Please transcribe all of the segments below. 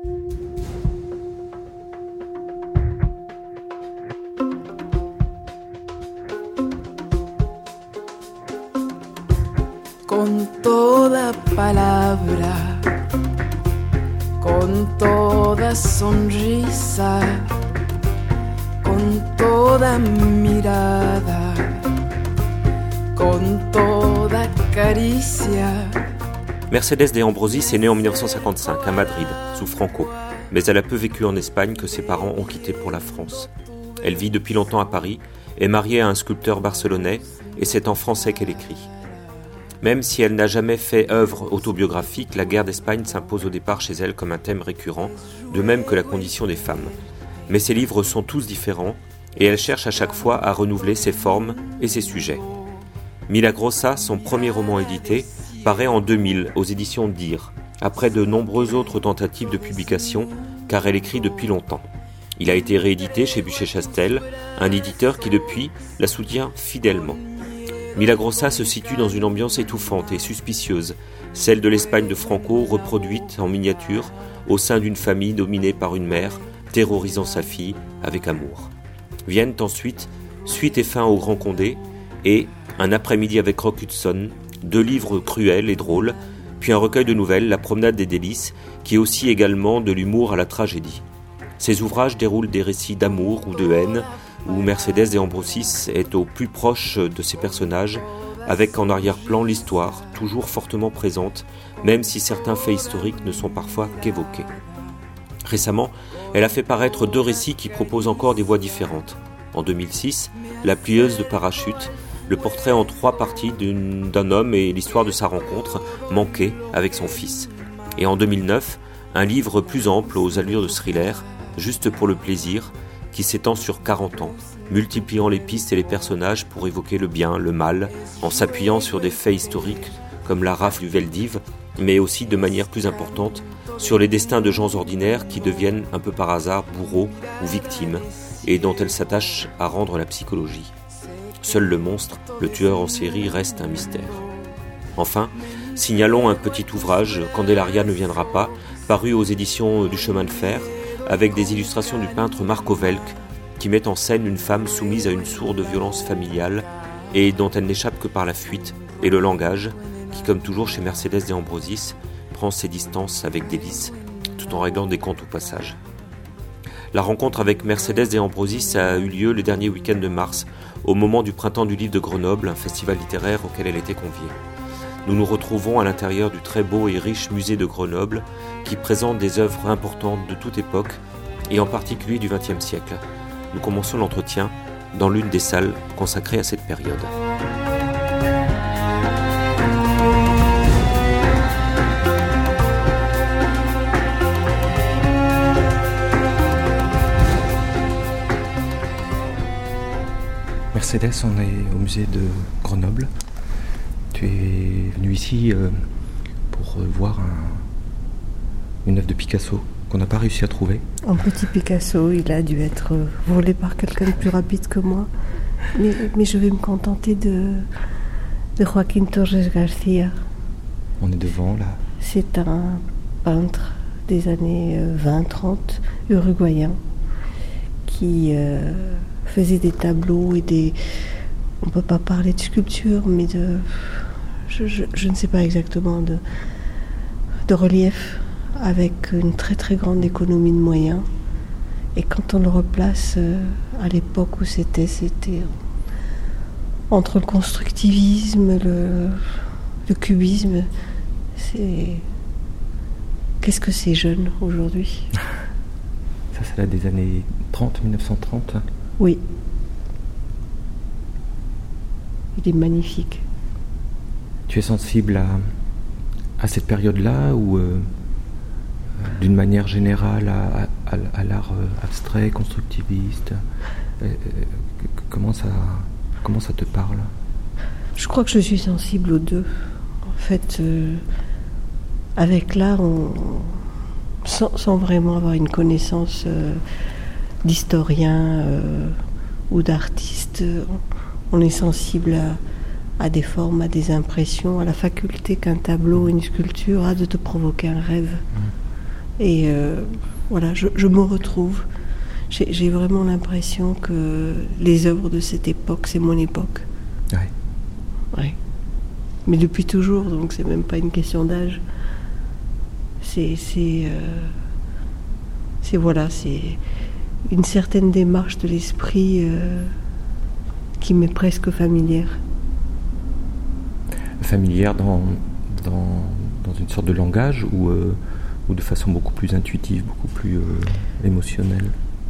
Con toda palabra, con toda sonrisa, con toda mirada, con toda caricia. Mercedes de Ambrosis est née en 1955 à Madrid, sous Franco, mais elle a peu vécu en Espagne que ses parents ont quitté pour la France. Elle vit depuis longtemps à Paris, est mariée à un sculpteur barcelonais et c'est en français qu'elle écrit. Même si elle n'a jamais fait œuvre autobiographique, la guerre d'Espagne s'impose au départ chez elle comme un thème récurrent, de même que la condition des femmes. Mais ses livres sont tous différents et elle cherche à chaque fois à renouveler ses formes et ses sujets. Milagrosa, son premier roman édité, paraît en 2000 aux éditions Dire, après de nombreuses autres tentatives de publication, car elle écrit depuis longtemps. Il a été réédité chez Buchet-Chastel, un éditeur qui depuis la soutient fidèlement. Milagrosa se situe dans une ambiance étouffante et suspicieuse, celle de l'Espagne de Franco reproduite en miniature au sein d'une famille dominée par une mère terrorisant sa fille avec amour. Viennent ensuite Suite et fin au Grand Condé et Un après-midi avec Rock Hudson, 2 livres cruels et drôles, puis un recueil de nouvelles, La promenade des délices, qui est aussi également de l'humour à la tragédie. Ces ouvrages déroulent des récits d'amour ou de haine, où Mercedes de Ambrosis est au plus proche de ses personnages, avec en arrière-plan l'histoire, toujours fortement présente, même si certains faits historiques ne sont parfois qu'évoqués. Récemment, elle a fait paraître 2 récits qui proposent encore des voix différentes. En 2006, La plieuse de parachute, le portrait en 3 parties d'un homme et l'histoire de sa rencontre manquée avec son fils. Et en 2009, un livre plus ample aux allures de thriller, Juste pour le plaisir, qui s'étend sur 40 ans, multipliant les pistes et les personnages pour évoquer le bien, le mal, en s'appuyant sur des faits historiques comme la rafle du Veldiv, mais aussi de manière plus importante sur les destins de gens ordinaires qui deviennent un peu par hasard bourreaux ou victimes, et dont elle s'attache à rendre la psychologie. Seul le monstre, le tueur en série, reste un mystère. Enfin, signalons un petit ouvrage, Candelaria ne viendra pas, paru aux éditions du Chemin de Fer, avec des illustrations du peintre Marco Welk, qui met en scène une femme soumise à une sourde violence familiale et dont elle n'échappe que par la fuite et le langage, qui, comme toujours chez Mercedes de Ambrosis, prend ses distances avec délice, tout en réglant des comptes au passage. La rencontre avec Mercedes de Ambrosis a eu lieu le dernier week-end de mars, au moment du Printemps du Livre de Grenoble, un festival littéraire auquel elle était conviée. Nous nous retrouvons à l'intérieur du très beau et riche musée de Grenoble, qui présente des œuvres importantes de toute époque, et en particulier du XXe siècle. Nous commençons l'entretien dans l'une des salles consacrées à cette période. Mercedes, on est au musée de Grenoble. Tu es venu ici pour voir une œuvre de Picasso qu'on n'a pas réussi à trouver. Un petit Picasso, il a dû être volé par quelqu'un de plus rapide que moi. Mais je vais me contenter de Joaquín Torres Garcia. On est devant, là. C'est un peintre des années 20-30, uruguayen, qui faisait des tableaux et des... On ne peut pas parler de sculpture, mais de... Je ne sais pas exactement, de relief, avec une très très grande économie de moyens. Et quand on le replace à l'époque où c'était entre le constructivisme, le cubisme, qu'est-ce que c'est jeune aujourd'hui? Ça, c'est là des années 30, 1930. Oui. Il est magnifique. Tu es sensible à cette période-là ou d'une manière générale à l'art abstrait, constructiviste? Comment ça te parle? Je crois que je suis sensible aux deux. En fait, avec l'art, sans vraiment avoir une connaissance d'historien ou d'artiste, on est sensible à des formes, à des impressions, à la faculté qu'un tableau, une sculpture a de te provoquer un rêve. Et voilà, je me retrouve. J'ai vraiment l'impression que les œuvres de cette époque, c'est mon époque. Ouais. Ouais. Mais depuis toujours, donc c'est même pas une question d'âge. C'est une certaine démarche de l'esprit qui m'est presque familière. Familière dans une sorte de langage ou de façon beaucoup plus intuitive, beaucoup plus émotionnelle?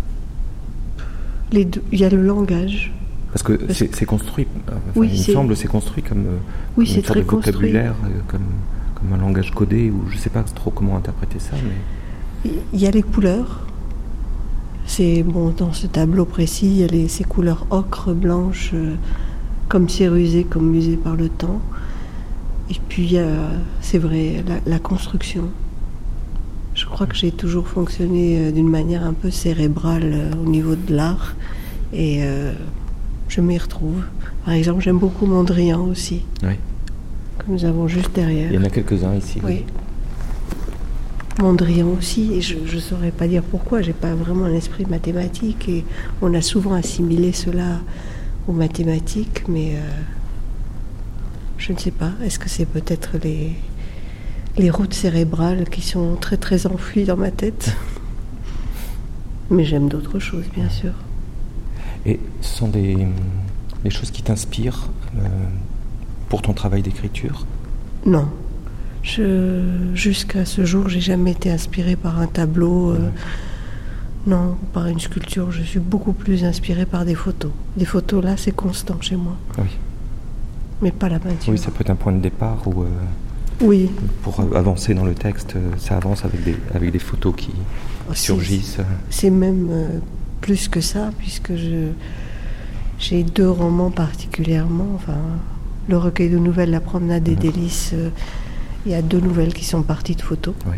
Les deux. Il y a le langage. Parce que c'est construit, oui, il me semble, c'est construit comme oui, une c'est sorte très de vocabulaire, construit. comme un langage codé, ou je ne sais pas trop comment interpréter ça. Mais... Il y a les couleurs. Dans ce tableau précis, il y a ces couleurs ocre, blanches, comme cérusées, comme usées par le temps. Et puis il y a, c'est vrai, la construction. Je crois que j'ai toujours fonctionné d'une manière un peu cérébrale au niveau de l'art. Et je m'y retrouve. Par exemple, j'aime beaucoup Mondrian aussi. Oui. Que nous avons juste derrière. Il y en a quelques-uns ici. Oui. Mondrian aussi, et je ne saurais pas dire pourquoi, j'ai pas vraiment un esprit mathématique, et on a souvent assimilé cela aux mathématiques, mais je ne sais pas, est-ce que c'est peut-être les routes cérébrales qui sont très très enfouies dans ma tête? Mais j'aime d'autres choses, bien sûr. Et ce sont des choses qui t'inspirent pour ton travail d'écriture? Non. Jusqu'à ce jour, j'ai jamais été inspirée par un tableau, non, par une sculpture. Je suis beaucoup plus inspirée par des photos. Des photos, là, c'est constant chez moi. Oui. Mais pas la peinture. Oui, ça peut être un point de départ ou oui. Pour avancer dans le texte, ça avance avec des photos qui surgissent. C'est même plus que ça, puisque j'ai 2 romans particulièrement. Enfin, le recueil de nouvelles, La promenade des délices. Il y a 2 nouvelles qui sont parties de photos, oui.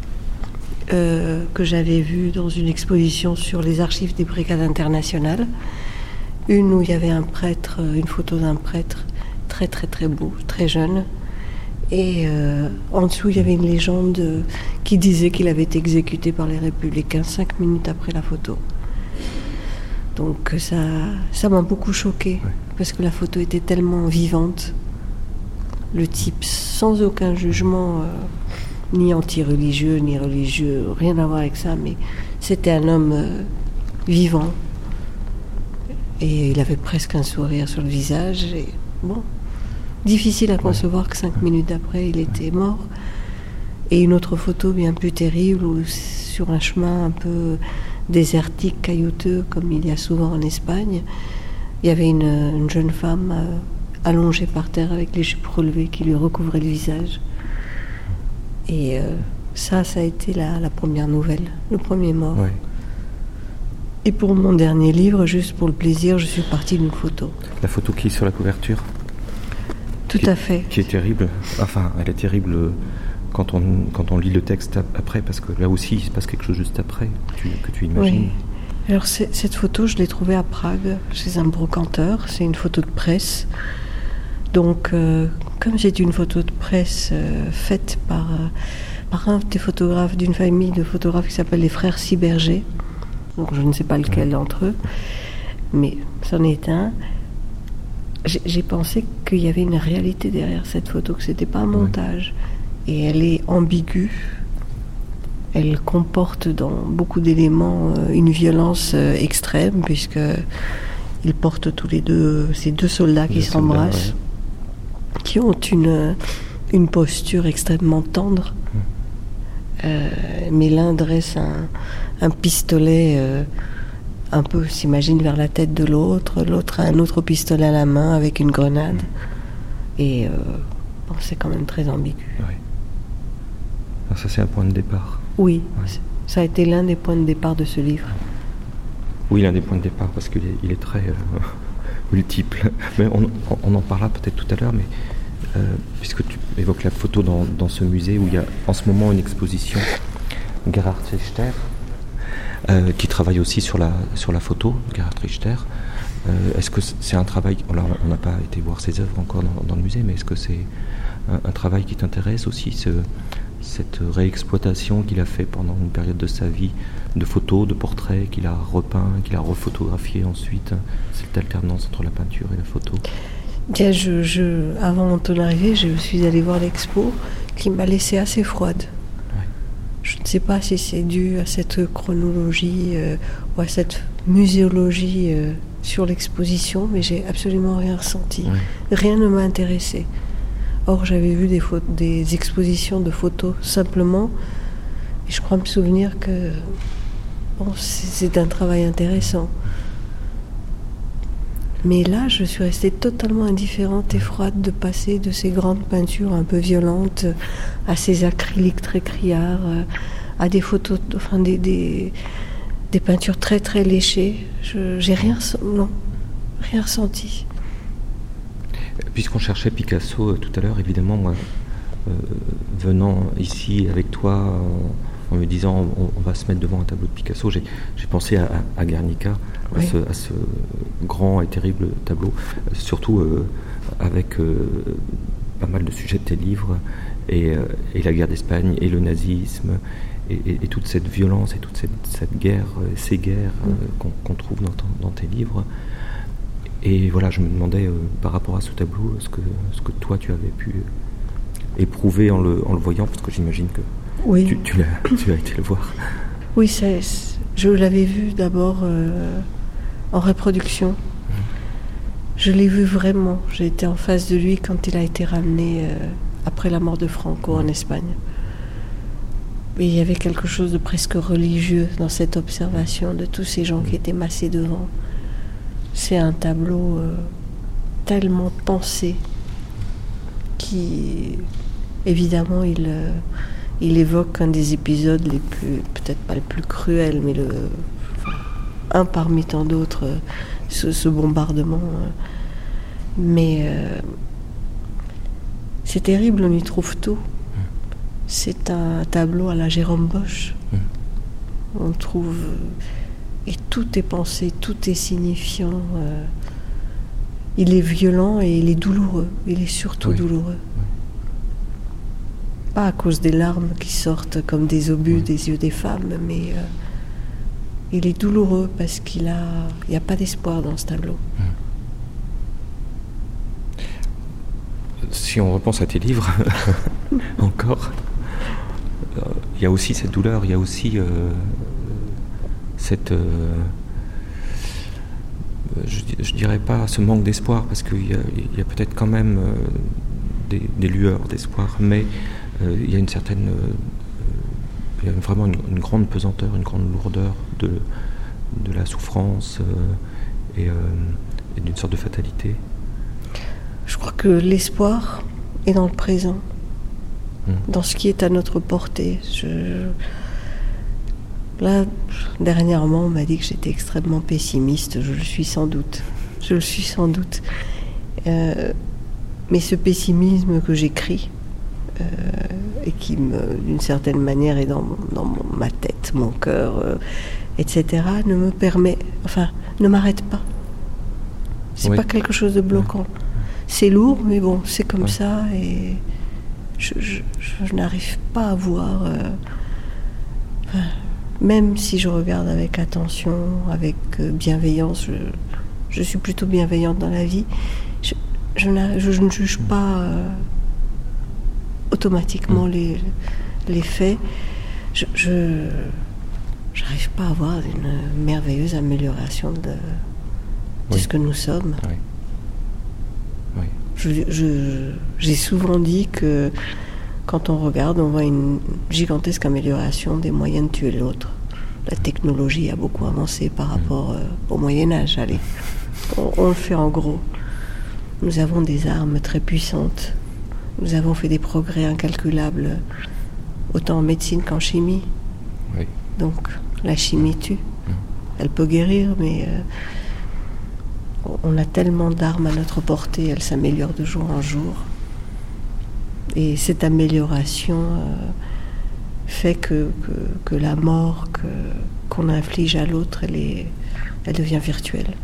Que j'avais vues dans une exposition sur les archives des brigades internationales. Une où il y avait un prêtre, une photo d'un prêtre très très très beau, très jeune. Et en dessous, il y avait une légende qui disait qu'il avait été exécuté par les républicains 5 minutes après la photo. Donc ça m'a beaucoup choquée, oui. Parce que la photo était tellement vivante. Le type, sans aucun jugement, ni anti-religieux, ni religieux, rien à voir avec ça, mais c'était un homme vivant. Et il avait presque un sourire sur le visage. Et bon, difficile à concevoir que 5 minutes après, il était mort. Et une autre photo bien plus terrible, où sur un chemin un peu désertique, caillouteux, comme il y a souvent en Espagne, il y avait une jeune femme allongée par terre avec les jupes relevées qui lui recouvraient le visage. Et ça a été la première nouvelle, le premier mort. Oui. Et pour mon dernier livre, juste pour le plaisir, je suis partie d'une photo. La photo qui est sur la couverture? Tout à fait. Qui est terrible. Enfin, elle est terrible quand on lit le texte après, parce que là aussi, il se passe quelque chose juste après, que tu imagines. Oui. Alors, cette photo, je l'ai trouvée à Prague, chez un brocanteur. C'est une photo de presse. Donc, comme c'est une photo de presse faite par un des photographes d'une famille de photographes qui s'appelle les frères Siberger, donc je ne sais pas lequel d'entre eux, mais c'en est un, j'ai pensé qu'il y avait une réalité derrière cette photo, que c'était pas un montage. Et elle est ambiguë. Elle comporte dans beaucoup d'éléments une violence extrême, puisque ils portent tous les deux, ces 2 soldats qui s'embrassent, qui ont une posture extrêmement tendre. Mais l'un dresse un pistolet un peu, s'imagine, vers la tête de l'autre. L'autre a un autre pistolet à la main avec une grenade. Et c'est quand même très ambigu. Oui. Alors ça, c'est un point de départ. Oui, ça a été l'un des points de départ de ce livre. Oui, l'un des points de départ, parce qu'il est très multiple. Mais on en parlera peut-être tout à l'heure, mais puisque tu évoques la photo dans ce musée où il y a en ce moment une exposition, Gerhard Richter, qui travaille aussi sur la photo, Gerhard Richter. Est-ce que c'est un travail, alors on n'a pas été voir ses œuvres encore dans le musée, mais est-ce que c'est un travail qui t'intéresse aussi, cette réexploitation qu'il a fait pendant une période de sa vie, de photos, de portraits qu'il a repeints, qu'il a refotographiés ensuite, cette alternance entre la peinture et la photo? Bien, avant ton arrivée, je suis allée voir l'expo qui m'a laissée assez froide. Ouais. Je ne sais pas si c'est dû à cette chronologie ou à cette muséologie sur l'exposition, mais j'ai absolument rien ressenti. Ouais. Rien ne m'a intéressé. Or, j'avais vu des expositions de photos simplement, et je crois me souvenir que c'est un travail intéressant. Mais là, je suis restée totalement indifférente et froide de passer de ces grandes peintures un peu violentes à ces acryliques très criards, à des photos, enfin des peintures très très léchées. J'ai rien ressenti. Puisqu'on cherchait Picasso tout à l'heure, évidemment, moi, venant ici avec toi, en me disant on va se mettre devant un tableau de Picasso, j'ai pensé à Guernica, oui. à ce grand et terrible tableau, surtout avec pas mal de sujets de tes livres, et la guerre d'Espagne, et le nazisme, et toute cette violence, et toute cette guerre, ces guerres qu'on trouve dans tes livres. Et voilà, je me demandais par rapport à ce tableau, ce que toi tu avais pu éprouver en le voyant, parce que j'imagine que oui. tu as été le voir. Oui, je l'avais vu d'abord en reproduction. Je l'ai vu vraiment. J'ai été en face de lui quand il a été ramené après la mort de Franco en Espagne. Et il y avait quelque chose de presque religieux dans cette observation de tous ces gens qui étaient massés devant. C'est un tableau tellement pensé qui, évidemment, il évoque un des épisodes les plus, peut-être pas les plus cruels, mais un parmi tant d'autres, ce bombardement. Mais c'est terrible, on y trouve tout. C'est un tableau à la Jérôme Bosch. On trouve... Et tout est pensé, tout est signifiant. Il est violent et il est douloureux. Il est surtout douloureux. Pas à cause des larmes qui sortent comme des obus des yeux des femmes, mais il est douloureux parce qu'il n'y a pas d'espoir dans ce tableau. Si on repense à tes livres, encore, il y a aussi cette douleur, il y a aussi... je dirais pas ce manque d'espoir, parce qu'il y a peut-être quand même des lueurs d'espoir, mais il y a une certaine, il y a vraiment une grande pesanteur, une grande lourdeur de la souffrance et d'une sorte de fatalité. Je crois que l'espoir est dans le présent, dans ce qui est à notre portée. Là, dernièrement, on m'a dit que j'étais extrêmement pessimiste. Je le suis sans doute. Mais ce pessimisme que j'écris, et qui, d'une certaine manière, est dans ma tête, mon cœur, etc., ne m'arrête pas. C'est pas quelque chose de bloquant. C'est lourd, mais bon, c'est comme ça, et je n'arrive pas à voir... Même si je regarde avec attention, avec bienveillance, je suis plutôt bienveillante dans la vie, je ne juge pas automatiquement les faits. Je n'arrive pas à voir une merveilleuse amélioration de ce que nous sommes. J'ai souvent dit que quand on regarde, on voit une gigantesque amélioration des moyens de tuer l'autre. La technologie a beaucoup avancé par rapport au Moyen-Âge. Allez, on le fait en gros. Nous avons des armes très puissantes. Nous avons fait des progrès incalculables, autant en médecine qu'en chimie. Donc, la chimie tue. Elle peut guérir, mais on a tellement d'armes à notre portée, elle s'améliore de jour en jour. Et cette amélioration fait que la mort qu'on inflige à l'autre, elle devient virtuelle.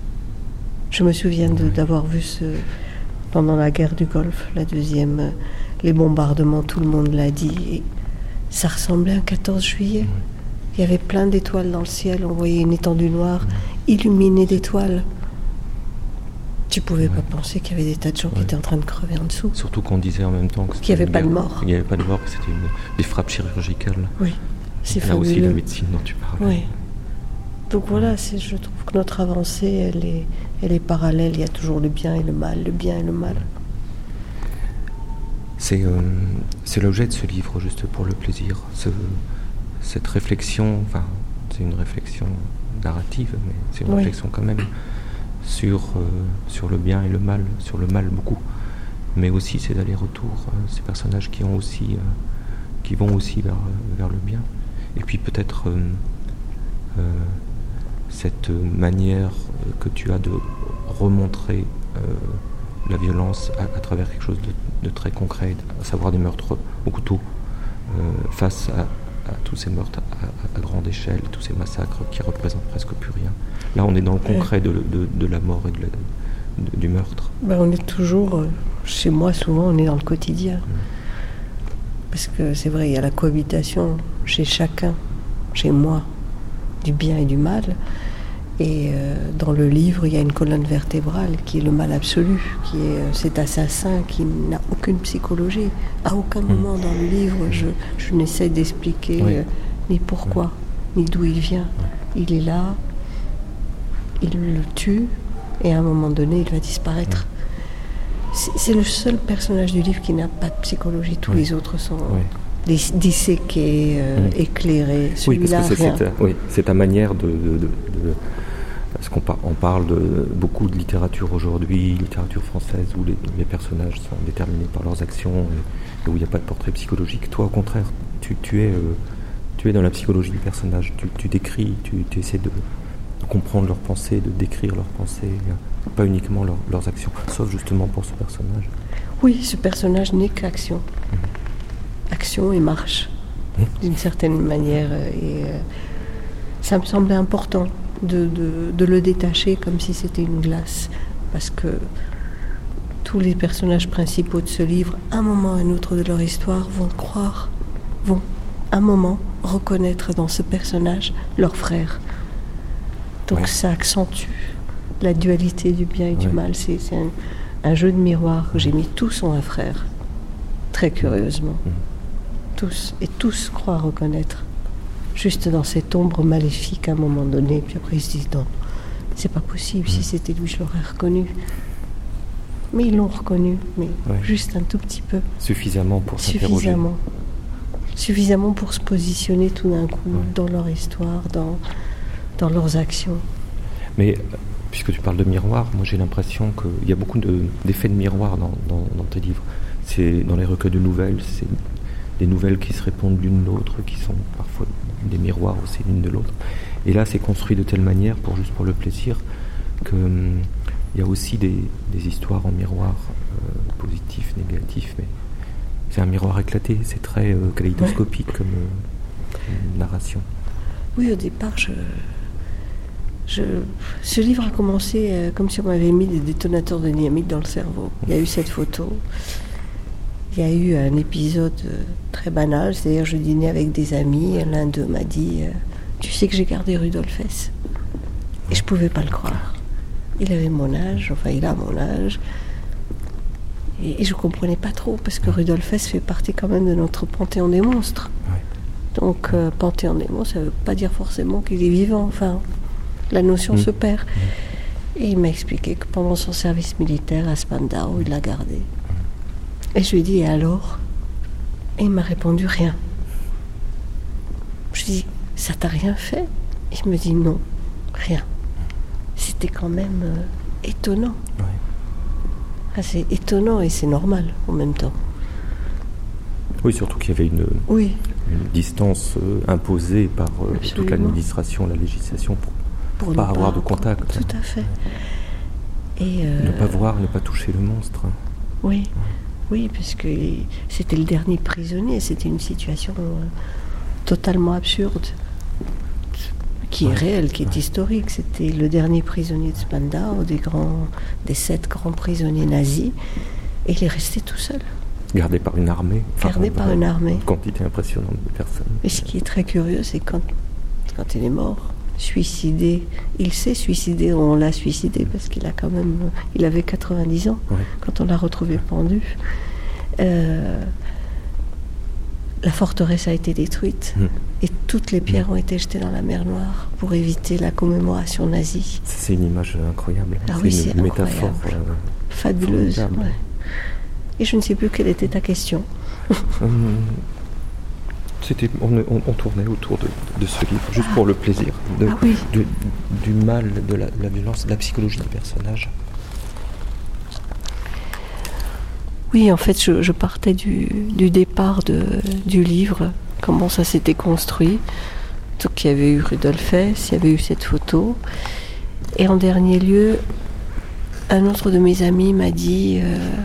Je me souviens d'avoir vu pendant la guerre du Golfe, la deuxième, les bombardements, tout le monde l'a dit. Et ça ressemblait à un 14 juillet. Il y avait plein d'étoiles dans le ciel. On voyait une étendue noire illuminée d'étoiles. Tu pouvais pas penser qu'il y avait des tas de gens qui étaient en train de crever en dessous. Surtout qu'on disait en même temps qu'il n'y avait pas de mort. Il n'y avait pas de mort, que c'était des frappes chirurgicales. Oui, c'est là fabuleux. aussi la médecine dont tu parlais. Oui. Donc voilà, je trouve que notre avancée, elle est parallèle. Il y a toujours le bien et le mal, le bien et le mal. C'est l'objet de ce livre, juste pour le plaisir. Cette réflexion, enfin, c'est une réflexion narrative, mais c'est une réflexion quand même sur le bien et le mal, sur le mal beaucoup. Mais aussi ces allers-retours, ces personnages qui vont aussi vers le bien. Et puis peut-être cette manière que tu as de remontrer la violence à travers quelque chose de très concret, à savoir des meurtres au couteau, face à tous ces meurtres à grande échelle, tous ces massacres qui représentent presque plus rien. Là, on est dans le concret de la mort et du meurtre. On est toujours, chez moi, souvent, on est dans le quotidien. Parce que c'est vrai, il y a la cohabitation chez chacun, chez moi, du bien et du mal. Et dans le livre, il y a une colonne vertébrale qui est le mal absolu, qui est cet assassin qui n'a aucune psychologie. À aucun moment dans le livre, je n'essaie d'expliquer ni pourquoi, ni d'où il vient. Il est là, il le tue, et à un moment donné, il va disparaître. C'est le seul personnage du livre qui n'a pas de psychologie. Tous les autres sont disséqués, éclairés. Celui-là, parce que c'est ta manière de parce qu'on parle beaucoup de littérature aujourd'hui, littérature française, où les personnages sont déterminés par leurs actions et où il n'y a pas de portrait psychologique. Toi, au contraire, tu es dans la psychologie du personnage. Tu décris, tu essaies de comprendre leurs pensées, de décrire leurs pensées, pas uniquement leurs actions, sauf justement pour ce personnage. Oui, ce personnage n'est qu'action. Action et marche, d'une certaine manière. Et ça me semblait important de le détacher comme si c'était une glace, parce que tous les personnages principaux de ce livre, à un moment ou à un autre de leur histoire, vont un moment reconnaître dans ce personnage leur frère. Donc ça accentue la dualité du bien et du mal. C'est un jeu de miroir que j'ai mis. Tous sont un frère, très curieusement. Tous, et tous croient reconnaître. Juste dans cette ombre maléfique à un moment donné, puis après ils se disent non, c'est pas possible, si c'était lui je l'aurais reconnu. Mais ils l'ont reconnu, mais juste un tout petit peu. Suffisamment pour s'interroger. Suffisamment pour se positionner tout d'un coup dans leur histoire, dans leurs actions. Mais puisque tu parles de miroir, moi j'ai l'impression qu'il y a beaucoup d'effets de miroir dans tes livres. C'est dans les recueils de nouvelles, c'est des nouvelles qui se répondent l'une l'autre, qui sont parfois des miroirs aussi l'une de l'autre. Et là, c'est construit de telle manière, juste pour le plaisir, qu'il y a aussi des histoires en miroir, positifs, négatifs, mais c'est un miroir éclaté, c'est très kaléidoscopique comme narration. Oui, au départ, ce livre a commencé comme si on m'avait mis des détonateurs de dynamite dans le cerveau. Il y a eu cette photo. Il y a eu un épisode très banal, c'est-à-dire je dînais avec des amis, l'un d'eux m'a dit « Tu sais que j'ai gardé Rudolf Hess ?» Et je ne pouvais pas le croire. Il avait mon âge, enfin il a mon âge, et je ne comprenais pas trop, parce que Rudolf Hess fait partie quand même de notre panthéon des monstres. Donc panthéon des monstres, ça ne veut pas dire forcément qu'il est vivant, enfin la notion se perd. Et il m'a expliqué que pendant son service militaire à Spandau, il l'a gardé. Et je lui ai dit, et alors ? Et il m'a répondu, rien. Je lui ai dit, ça t'a rien fait ? Il me dit, non, rien. C'était quand même étonnant. C'est étonnant et c'est normal en même temps. Oui, surtout qu'il y avait une distance imposée par toute l'administration, la législation, pour ne pas avoir de contact. Tout à fait. Et ne pas voir, ne pas toucher le monstre. Oui, parce que c'était le dernier prisonnier, c'était une situation totalement absurde, qui est réelle, qui est historique. C'était le dernier prisonnier de Spandau, des 7 grands prisonniers nazis, et il est resté tout seul. Gardé par une armée. Gardé par une armée. Une quantité impressionnante de personnes. Et ce qui est très curieux, c'est quand il est mort, suicidé, il s'est suicidé, on l'a suicidé parce qu'il a quand même, il avait 90 ans quand on l'a retrouvé pendu. La forteresse a été détruite et toutes les pierres ont été jetées dans la mer Noire pour éviter la commémoration nazie. C'est une image incroyable. Ah oui, c'est une métaphore fabuleuse. Ouais. Et je ne sais plus quelle était ta question. On tournait autour de ce livre, juste pour le plaisir, du mal, de la violence, de la psychologie des personnages. Oui, en fait, je partais du départ du livre, comment ça s'était construit. Donc, il y avait eu Rudolf Hess, il y avait eu cette photo. Et en dernier lieu, un autre de mes amis m'a dit,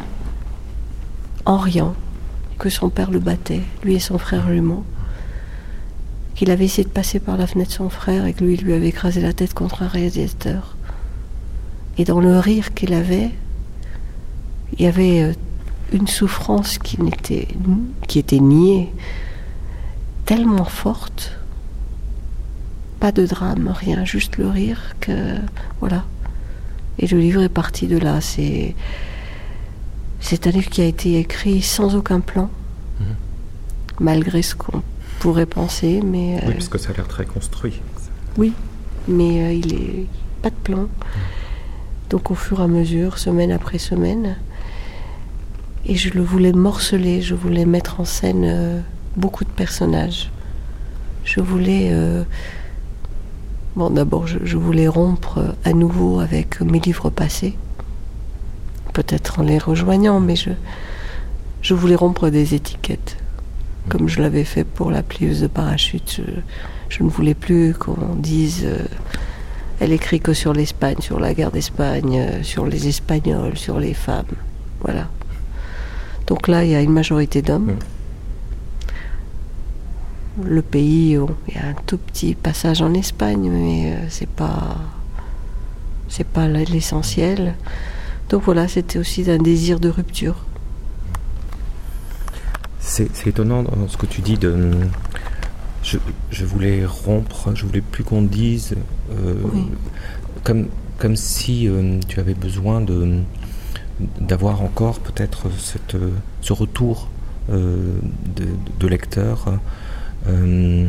en riant, que son père le battait, lui et son frère jumeau. Qu'il avait essayé de passer par la fenêtre de son frère et que lui avait écrasé la tête contre un radiateur. Et dans le rire qu'il avait, il y avait une souffrance qui était niée, tellement forte, pas de drame, rien, juste le rire, que voilà. Et le livre est parti de là. C'est un livre qui a été écrit sans aucun plan, malgré ce qu'on pourrait penser, mais... oui, parce que ça a l'air très construit. Oui, mais il est pas de plan. Donc au fur et à mesure, semaine après semaine, et je le voulais morceler, je voulais mettre en scène beaucoup de personnages. Je voulais... d'abord, je voulais rompre à nouveau avec mes livres passés, peut-être en les rejoignant, mais je voulais rompre des étiquettes, comme je l'avais fait pour la plieuse de parachute. Je ne voulais plus qu'on dise elle écrit que sur l'Espagne, sur la guerre d'Espagne, sur les Espagnols, sur les femmes. Voilà. Donc là, il y a une majorité d'hommes. Le pays, il y a un tout petit passage en Espagne, mais c'est pas l'essentiel. Donc voilà, c'était aussi un désir de rupture. C'est étonnant dans ce que tu dis de... Je voulais rompre, je voulais plus qu'on dise... comme si tu avais besoin d'avoir encore peut-être ce retour de lecteur, de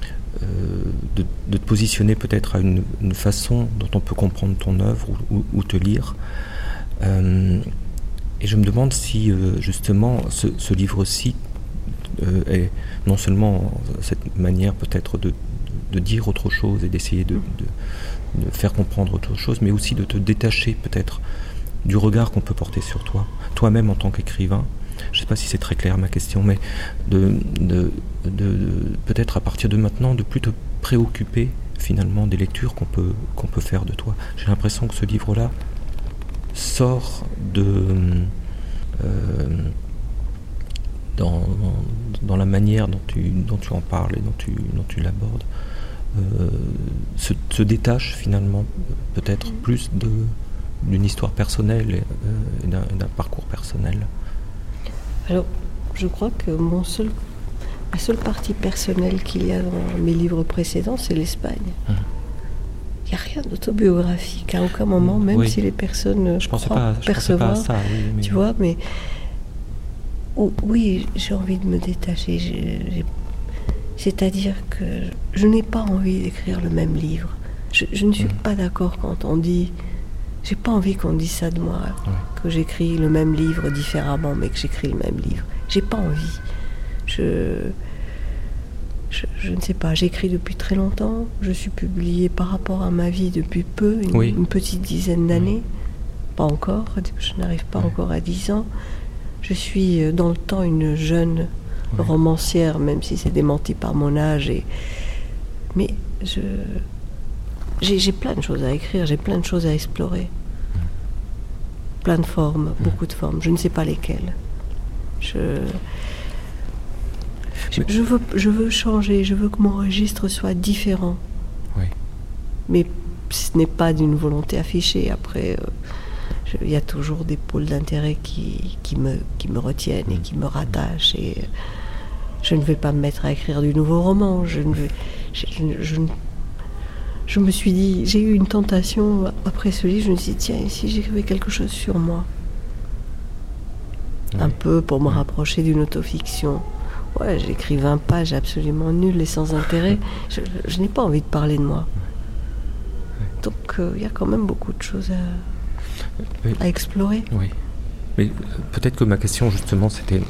te positionner peut-être à une façon dont on peut comprendre ton œuvre ou te lire. Et je me demande si justement ce livre-ci est non seulement cette manière peut-être de dire autre chose et d'essayer de faire comprendre autre chose, mais aussi de te détacher peut-être du regard qu'on peut porter sur toi, toi-même en tant qu'écrivain. Je ne sais pas si c'est très clair ma question, mais de peut-être à partir de maintenant de plus te préoccuper finalement des lectures qu'on peut faire de toi. J'ai l'impression que ce livre-là sort dans la manière dont tu en parles et dont tu l'abordes, se détache finalement peut-être plus d'une histoire personnelle et d'un parcours personnel. Alors, je crois que la seule partie personnelle qu'il y a dans mes livres précédents, c'est l'Espagne. Il n'y a rien d'autobiographique à aucun moment, même si les personnes percevoir, ça, mais... tu vois, mais oui, j'ai envie de me détacher. C'est-à-dire que je n'ai pas envie d'écrire le même livre. Je ne suis pas d'accord quand on dit... J'ai pas envie qu'on dise ça de moi, que j'écris le même livre différemment, mais que j'écris le même livre. J'ai pas envie. Je ne sais pas, j'écris depuis très longtemps, je suis publiée par rapport à ma vie depuis peu, une petite dizaine d'années, pas encore, je n'arrive pas encore à 10 ans. Je suis dans le temps une jeune romancière, même si c'est démenti par mon âge, mais j'ai plein de choses à écrire, j'ai plein de choses à explorer. Plein de formes, beaucoup de formes, je ne sais pas lesquelles. Je veux changer, je veux que mon registre soit différent. Mais ce n'est pas d'une volonté affichée. Après, il y a toujours des pôles d'intérêt qui me retiennent et qui me rattachent. Et je ne vais pas me mettre à écrire du nouveau roman. Je me suis dit, j'ai eu une tentation après ce livre. Je me suis dit, tiens, et si j'écrivais quelque chose sur moi, un peu pour me rapprocher d'une autofiction. Ouais, j'écris 20 pages absolument nulles et sans intérêt. Je n'ai pas envie de parler de moi. Donc il y a quand même beaucoup de choses à explorer. Oui. Mais peut-être que ma question justement c'était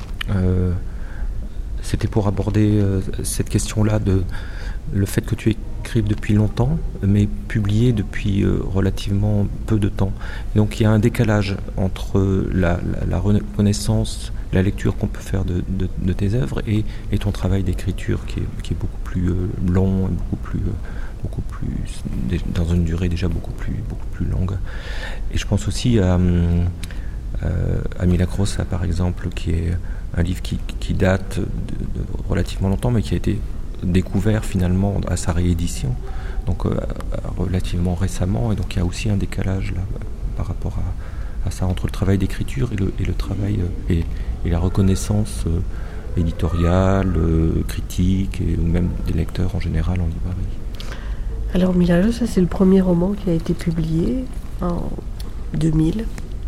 pour aborder cette question-là de le fait que tu écrives depuis longtemps, mais publié depuis relativement peu de temps. Donc il y a un décalage entre la reconnaissance, la lecture qu'on peut faire de tes œuvres et ton travail d'écriture qui est beaucoup plus long, beaucoup plus dans une durée déjà beaucoup plus longue. Et je pense aussi à Milagrosa par exemple, qui est un livre qui date de relativement longtemps, mais qui a été découvert finalement à sa réédition, donc relativement récemment, et donc il y a aussi un décalage là par rapport à ça entre le travail d'écriture et le travail et la reconnaissance éditoriale, critique ou même des lecteurs en général en librairie. Alors Milagrosa, c'est le premier roman qui a été publié en 2000.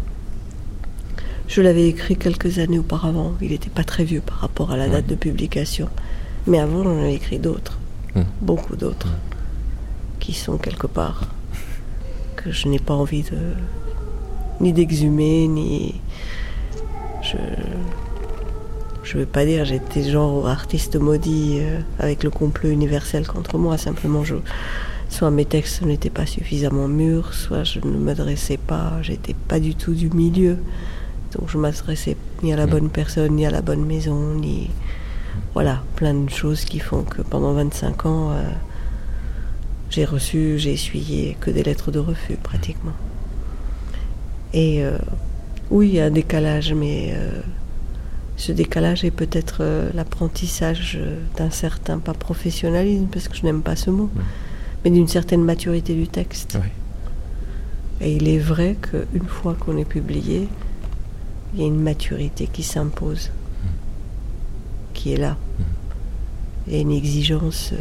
Je l'avais écrit quelques années auparavant. Il n'était pas très vieux par rapport à la date de publication. Mais avant, j'en avais écrit d'autres. Beaucoup d'autres. Qui sont quelque part. Que je n'ai pas envie ni d'exhumer, ni... Je ne vais pas dire j'étais genre artiste maudit avec le complot universel contre moi. Simplement, soit mes textes n'étaient pas suffisamment mûrs, soit je ne m'adressais pas, j'étais pas du tout du milieu. Donc je m'adressais ni à la bonne personne, ni à la bonne maison, ni... Voilà, plein de choses qui font que pendant 25 ans, j'ai essuyé que des lettres de refus, pratiquement. Et oui, il y a un décalage, mais ce décalage est peut-être l'apprentissage d'un certain, pas professionnalisme, parce que je n'aime pas ce mot, mais d'une certaine maturité du texte. Oui. Et il est vrai qu'une fois qu'on est publié, il y a une maturité qui s'impose, qui est là. Il y a une exigence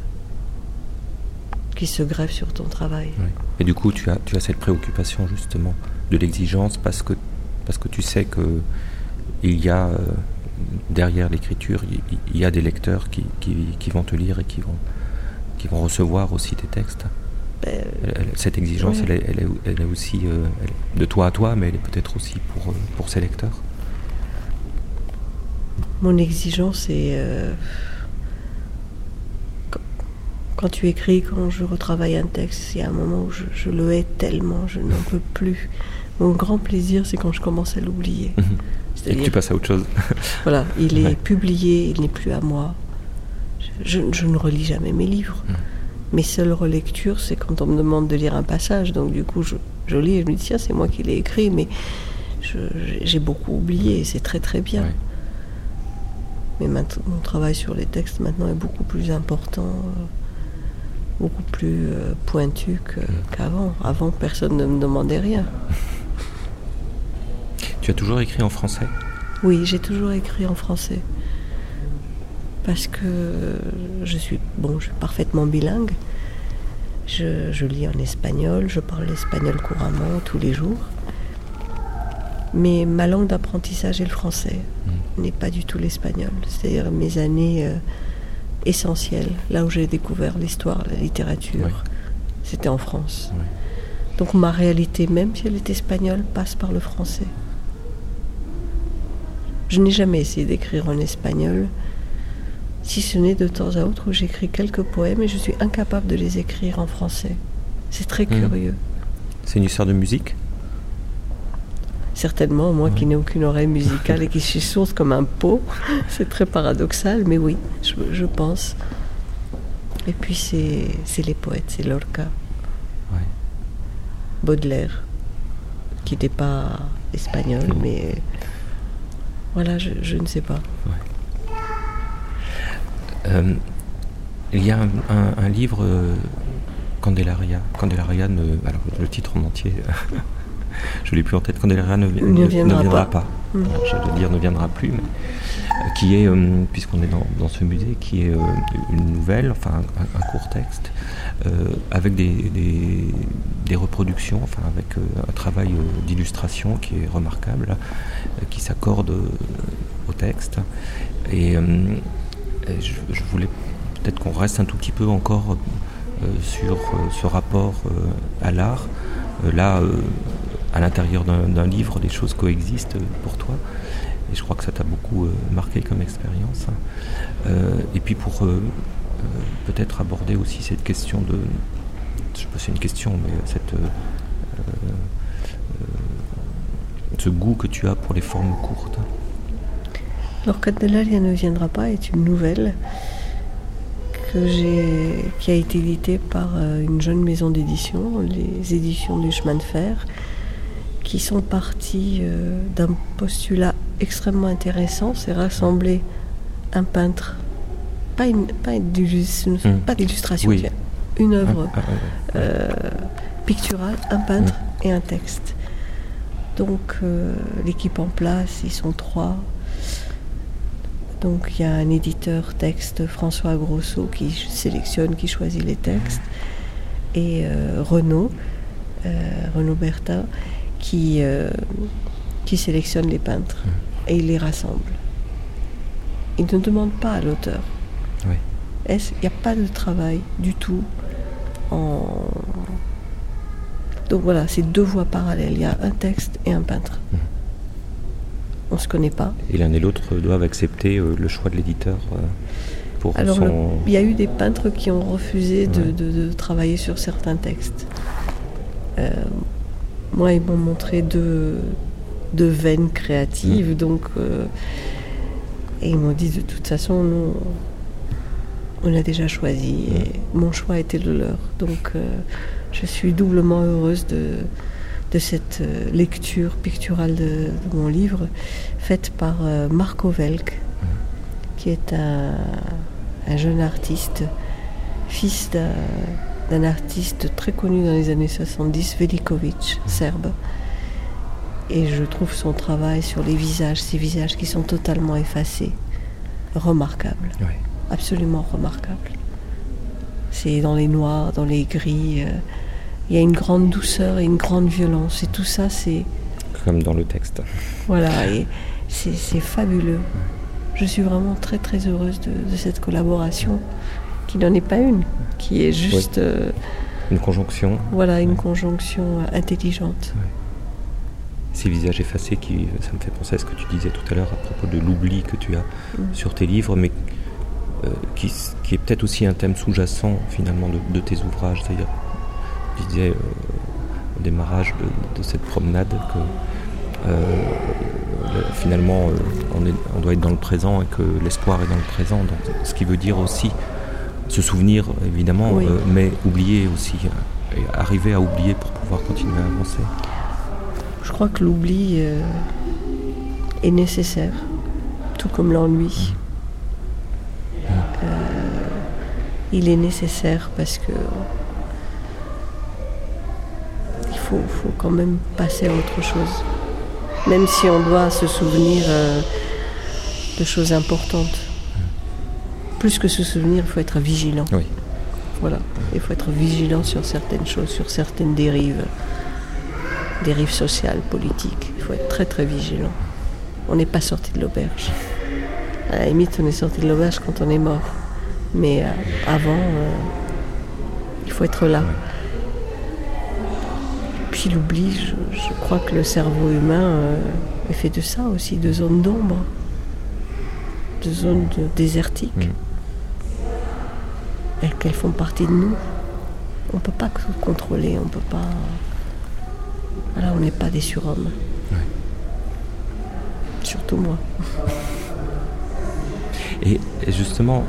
qui se greffe sur ton travail. Oui. Et du coup, tu as cette préoccupation justement de l'exigence parce que tu sais que il y a derrière l'écriture, il y a des lecteurs qui vont te lire et qui vont recevoir aussi tes textes. Cette exigence, elle est aussi de toi à toi, mais elle est peut-être aussi pour ses lecteurs. Mon exigence est quand tu écris, quand je retravaille un texte, il y a un moment où je le hais tellement, je n'en peux plus. Mon grand plaisir, c'est quand je commence à l'oublier. Et que tu passes à autre chose. Voilà, il est publié, il n'est plus à moi. Je ne relis jamais mes livres. Mes seules relectures, c'est quand on me demande de lire un passage. Donc du coup, je lis et je me dis, tiens, c'est moi qui l'ai écrit, mais j'ai beaucoup oublié et c'est très très bien. Ouais. Mais mon travail sur les textes maintenant est beaucoup plus important, beaucoup plus pointu qu'avant. Avant, personne ne me demandait rien. Tu as toujours écrit en français ? Oui, j'ai toujours écrit en français. Parce que je suis parfaitement bilingue. Je lis en espagnol, je parle l'espagnol couramment tous les jours. Mais ma langue d'apprentissage est le français, n'est pas du tout l'espagnol. C'est-à-dire mes années essentielles, là où j'ai découvert l'histoire, la littérature, c'était en France. Oui. Donc ma réalité, même si elle est espagnole, passe par le français. Je n'ai jamais essayé d'écrire en espagnol, si ce n'est de temps à autre où j'écris quelques poèmes et je suis incapable de les écrire en français. C'est très curieux. C'est une histoire de musique ? Certainement, moi qui n'ai aucune oreille musicale et qui suis sourde comme un pot, c'est très paradoxal, mais oui, je pense. Et puis c'est les poètes, c'est Lorca, Baudelaire, qui n'est pas espagnol, mais voilà, je ne sais pas. Il y a un livre, Candelaria, alors le titre en entier... je l'ai plus en tête, Candelaria ne viendra pas. J'allais dire ne viendra plus, mais qui est, puisqu'on est dans ce musée, qui est une nouvelle, enfin un court texte, avec des reproductions, enfin avec un travail d'illustration qui est remarquable, qui s'accorde au texte. Et je voulais peut-être qu'on reste un tout petit peu encore sur ce rapport à l'art. Là, à l'intérieur d'un livre, des choses coexistent pour toi. Et je crois que ça t'a beaucoup marqué comme expérience. Et puis pour peut-être aborder aussi cette question de... Je sais pas si c'est une question, mais ce goût que tu as pour les formes courtes. Alors Candelaria ne viendra pas est une nouvelle qui a été éditée par une jeune maison d'édition, les éditions du chemin de fer, qui sont partis d'un postulat extrêmement intéressant, c'est rassembler un peintre, pas d'illustration, oui. Une œuvre picturale, un peintre et un texte. Donc l'équipe en place, ils sont 3. Donc il y a un éditeur texte, François Grosso, qui sélectionne, qui choisit les textes, et Renaud Bertin, qui sélectionne les peintres, et il les rassemble. Il ne demande pas à l'auteur. Oui. Il n'y a pas de travail du tout. Donc voilà, c'est 2 voies parallèles. Il y a un texte et un peintre. On ne se connaît pas. Et l'un et l'autre doivent accepter le choix de l'éditeur pour Alors, il y a eu des peintres qui ont refusé de travailler sur certains textes. Moi, ils m'ont montré deux veines créatives, donc... et ils m'ont dit, de toute façon, nous, on a déjà choisi, et mon choix était le leur. Donc, je suis doublement heureuse de cette lecture picturale de mon livre, faite par Marco Welk, qui est un jeune artiste, fils d'un artiste très connu dans les années 70, Velikovic, serbe. Et je trouve son travail sur les visages, ces visages qui sont totalement effacés, remarquable. Oui. Absolument remarquable. C'est dans les noirs, dans les gris... il y a une grande douceur et une grande violence. Et tout ça, c'est... Comme dans le texte. Voilà, et c'est fabuleux. Je suis vraiment très très heureuse de cette collaboration, qui n'en est pas une, qui est juste... une conjonction. Voilà, une conjonction intelligente. Ouais. Ces visages effacés, ça me fait penser à ce que tu disais tout à l'heure à propos de l'oubli que tu as sur tes livres, mais qui est peut-être aussi un thème sous-jacent finalement de tes ouvrages. C'est-à-dire, je disais au démarrage de cette promenade que finalement on doit être dans le présent et que l'espoir est dans le présent. Donc, ce qui veut dire aussi se souvenir évidemment, mais oublier aussi, et arriver à oublier pour pouvoir continuer à avancer. Je crois que l'oubli est nécessaire, tout comme l'ennui. Il est nécessaire parce que il faut quand même passer à autre chose, même si on doit se souvenir de choses importantes. Plus que se souvenir, il faut être vigilant. Oui. Voilà, il faut être vigilant sur certaines choses, sur certaines dérives sociales, politiques. Il faut être très très vigilant. On n'est pas sorti de l'auberge. À la limite, on est sorti de l'auberge quand on est mort. Mais avant, il faut être là. Puis l'oubli, je crois que le cerveau humain est fait de ça aussi, de zones d'ombre, de zones désertiques. Et qu'elles font partie de nous. On ne peut pas tout contrôler, on ne peut pas... Voilà, on n'est pas des surhommes. Ouais. Surtout moi. Et justement,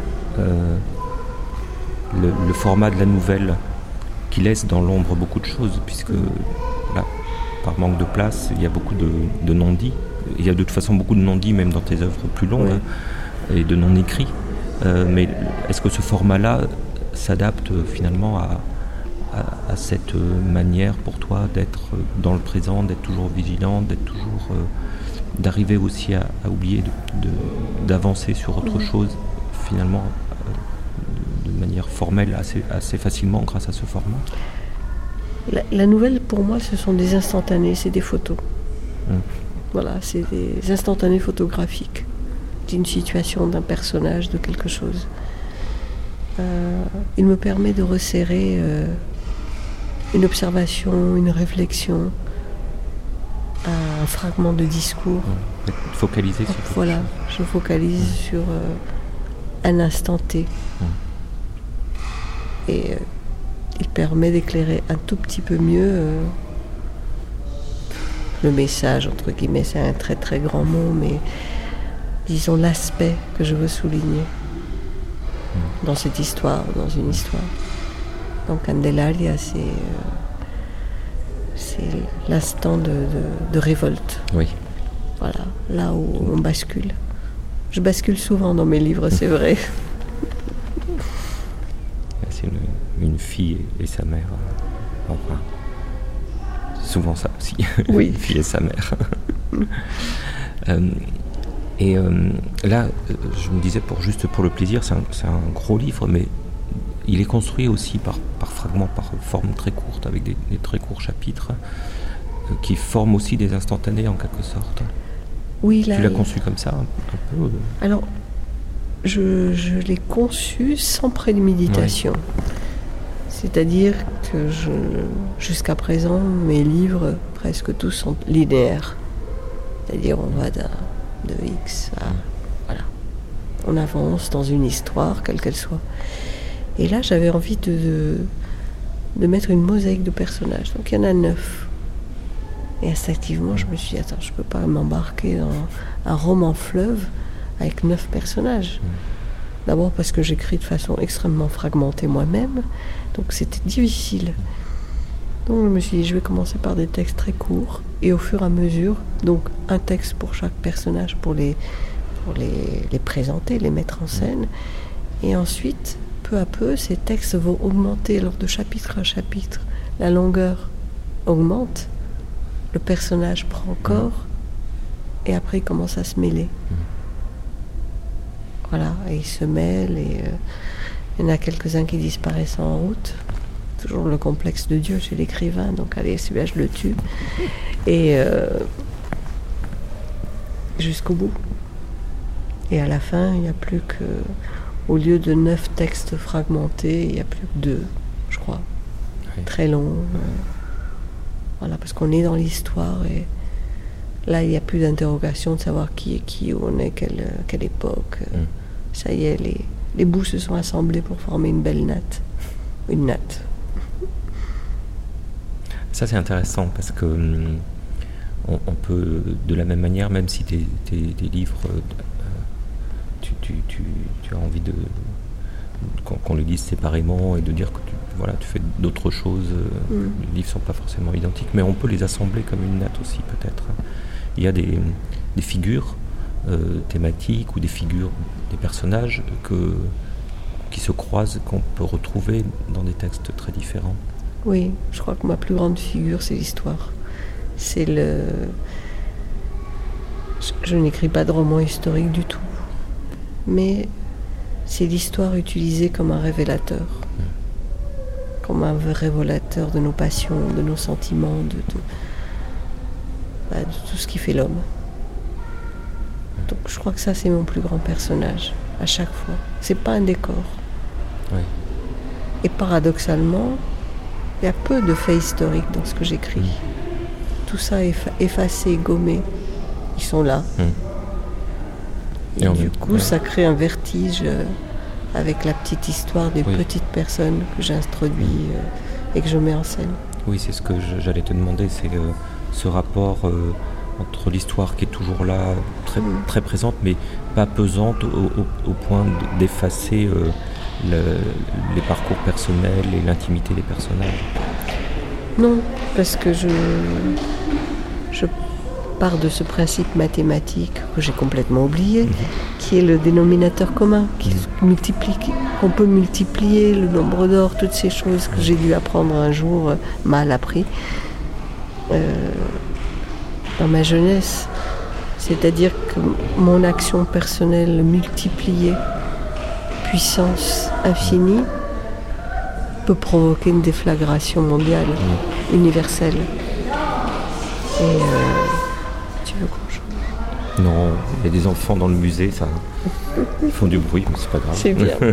le format de la nouvelle qui laisse dans l'ombre beaucoup de choses, puisque là, par manque de place, il y a beaucoup de non-dits. Il y a de toute façon beaucoup de non-dits, même dans tes œuvres plus longues, et de non-écrits. Mais est-ce que ce format-là s'adapte finalement à cette manière pour toi d'être dans le présent, d'être toujours vigilant, d'être toujours d'arriver aussi à oublier, d'avancer sur autre chose, finalement de manière formelle assez facilement grâce à ce format? La nouvelle, pour moi, ce sont des instantanés, c'est des photos. Voilà, c'est des instantanés photographiques d'une situation, d'un personnage, de quelque chose. Il me permet de resserrer une observation, une réflexion, un fragment de discours. Focaliser sur voilà, je focalise sur un instant T. Et il permet d'éclairer un tout petit peu mieux le message, entre guillemets, c'est un très très grand mot, mais disons l'aspect que je veux souligner dans cette histoire, dans une histoire. Donc Candelaria, c'est l'instant de révolte. Oui. Voilà, là où on bascule. Je bascule souvent dans mes livres, c'est vrai. C'est une fille et sa mère. Enfin, c'est souvent ça aussi. Oui. Une fille et sa mère. Là, je me disais, pour le plaisir, c'est un gros livre, mais il est construit aussi par fragments, par forme très courte, avec des très courts chapitres, qui forment aussi des instantanés en quelque sorte. Oui, là, tu l'as conçu comme ça, un peu Alors, je l'ai conçu sans préméditation. Ouais. C'est-à-dire que jusqu'à présent, mes livres, presque tous, sont linéaires. C'est-à-dire, on va de X à... Voilà. On avance dans une histoire, quelle qu'elle soit. Et là, j'avais envie de mettre une mosaïque de personnages. Donc, il y en a 9. Et instinctivement, je me suis dit, attends, je ne peux pas m'embarquer dans un roman fleuve avec 9 personnages. D'abord parce que j'écris de façon extrêmement fragmentée moi-même, donc c'était difficile. Donc je me suis dit, je vais commencer par des textes très courts, et au fur et à mesure, donc un texte pour chaque personnage, pour les présenter, les mettre en scène. Et ensuite, peu à peu, ces textes vont augmenter lors de chapitre à chapitre. La longueur augmente, le personnage prend corps, et après il commence à se mêler. Voilà, et ils se mêlent, et il y en a quelques-uns qui disparaissent en route. Toujours le complexe de Dieu chez l'écrivain, donc allez, celui-là je le tue. Et jusqu'au bout. Et à la fin, il n'y a plus que, au lieu de 9 textes fragmentés, il n'y a plus que 2, je crois. Oui. Très longs. Voilà, parce qu'on est dans l'histoire, et là, il n'y a plus d'interrogation de savoir qui est qui, où on est, quelle époque. Ça y est, les bouts se sont assemblés pour former une belle natte. Une natte. Ça, c'est intéressant, parce que on peut, de la même manière, même si tes livres, tu as envie qu'on les lise séparément et de dire que tu fais d'autres choses. Les livres ne sont pas forcément identiques, mais on peut les assembler comme une natte aussi, peut-être. Il y a des figures thématiques ou des figures, des personnages qui se croisent, qu'on peut retrouver dans des textes très différents. Oui, je crois que ma plus grande figure, c'est l'histoire. Je n'écris pas de roman historique du tout, mais c'est l'histoire utilisée comme un révélateur. Comme un révélateur de nos passions, de nos sentiments, de tout ce qui fait l'homme. Donc je crois que ça, c'est mon plus grand personnage, à chaque fois. C'est pas un décor. Oui. Et paradoxalement, il y a peu de faits historiques dans ce que j'écris. Tout ça est effacé, gommé. Ils sont là. Et du coup, ça crée un vertige avec la petite histoire des petites personnes que j'introduis et que je mets en scène. Oui, c'est ce que j'allais te demander, c'est ce rapport entre l'histoire qui est toujours là, très présente, mais pas pesante au point d'effacer les parcours personnels et l'intimité des personnages. Non, parce que part de ce principe mathématique que j'ai complètement oublié, qui est le dénominateur commun, qu'on peut multiplier le nombre d'or, toutes ces choses que j'ai dû apprendre un jour, mal appris, dans ma jeunesse. C'est-à-dire que mon action personnelle multipliée, puissance infinie, peut provoquer une déflagration mondiale, universelle. Et tu veux qu'on change? Non, il y a des enfants dans le musée, ça. Ils font du bruit, mais c'est pas grave. C'est bien.